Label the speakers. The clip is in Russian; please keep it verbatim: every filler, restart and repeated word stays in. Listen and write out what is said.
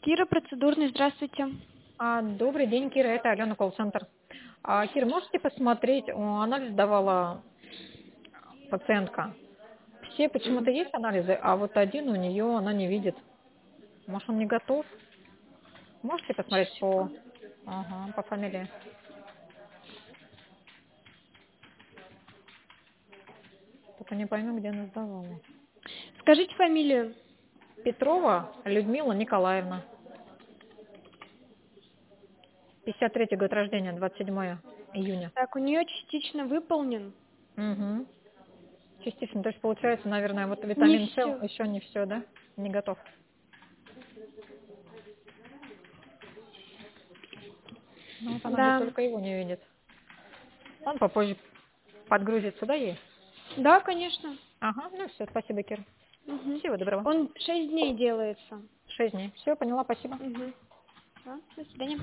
Speaker 1: Кира, процедурный, здравствуйте.
Speaker 2: А, добрый день, Кира, это Алена, колл-центр. А, Кира, можете посмотреть, о, анализ давала пациентка. Все почему-то
Speaker 1: Мгм.
Speaker 2: есть анализы, а вот один у нее она не видит. Может, он не готов? Можете
Speaker 1: Сейчас,
Speaker 2: посмотреть по,
Speaker 1: секунду.
Speaker 2: ага, по фамилии? Только не пойму, где она сдавала.
Speaker 1: Скажите фамилию.
Speaker 2: Петрова Людмила Николаевна. пятьдесят третий год рождения, двадцать седьмое июня.
Speaker 1: Так, у нее частично выполнен.
Speaker 2: Угу. Частично, то есть получается, наверное, вот
Speaker 1: Не
Speaker 2: витамин С
Speaker 1: все.
Speaker 2: еще не все, да? Не готов. Ну вот она, говорит,
Speaker 1: Да.
Speaker 2: только его не видит. Он попозже подгрузится, да, ей?
Speaker 1: Да, конечно.
Speaker 2: Ага, ну все, спасибо, Кир.
Speaker 1: Мгм.
Speaker 2: Всего доброго.
Speaker 1: Он шесть дней делается.
Speaker 2: Шесть дней. Все, поняла, спасибо.
Speaker 1: Угу. Да, до свидания.